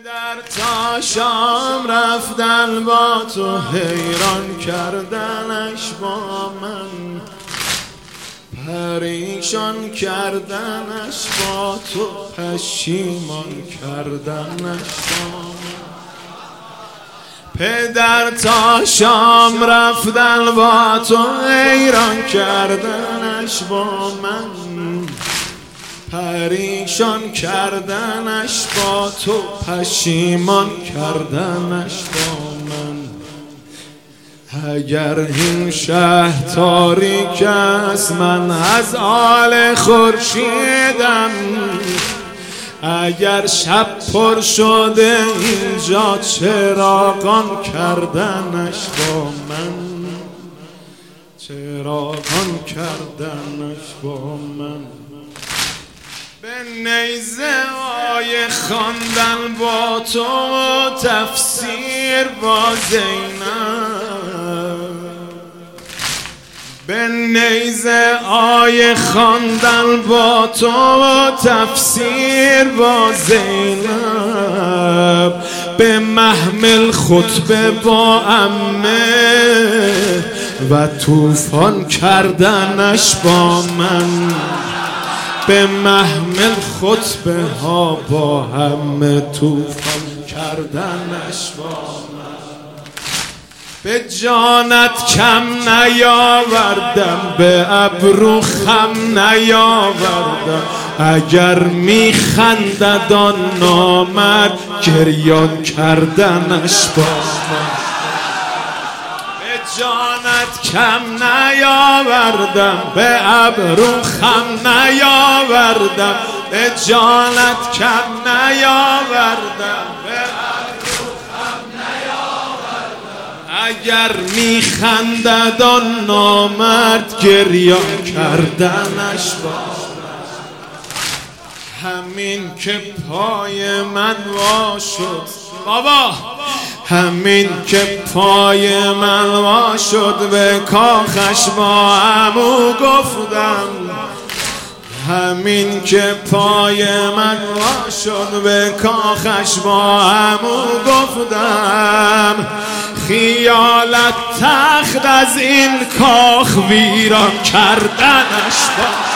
پدر تا شام رفتن با تو، حیران کردنش با من، پریشان کردنش با تو، پشیمان کردنش با من. پدر تا شام رفتن با تو، حیران کردنش با من، پریشان کردنش با تو، پشیمان کردنش با من. اگر این شهر تاریک است من از آل خورشیدم، اگر شب پر شده اینجا چراغان کردنش با من، چراغان کردنش با من. به نیزه های خواندن با تو، تفسیر با زینب، به نیزه های خواندن با تو، تفسیر با زینب، به محمل خطبه با عمه و طوفان کردنش با من، به محمل خطبه ها با همه، طوفان کردنش با من. به جانت کم نیاوردم، به ابرو خم نیاوردم، اگر میخندد آن نامرد گریان کردنش با من. جانت کم نیاوردم، به ابرو خم نیاوردم، به جانت کم نیاوردم، به ابرو خم نیاوردم، اگر میخندد آن نامرد گریان کردنش با. همین که پای من وا شد بابا، همین که پای من وا شد، به کاخش با عمو گفتم، همین که پای من وا شد، به کاخش با عمو گفتم، خیالت تخت از این کاخ ویران کردنش با.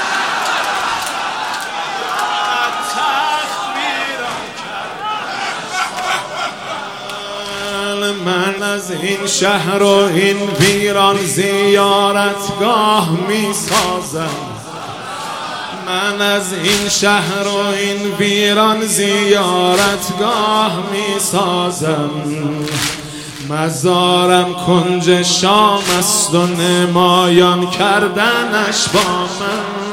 من از این شهر و این ویران زیارتگاه می سازم، من از این شهر و این ویران زیارتگاه می سازم، مزارم کنج شام است و نمایان کردنش با من.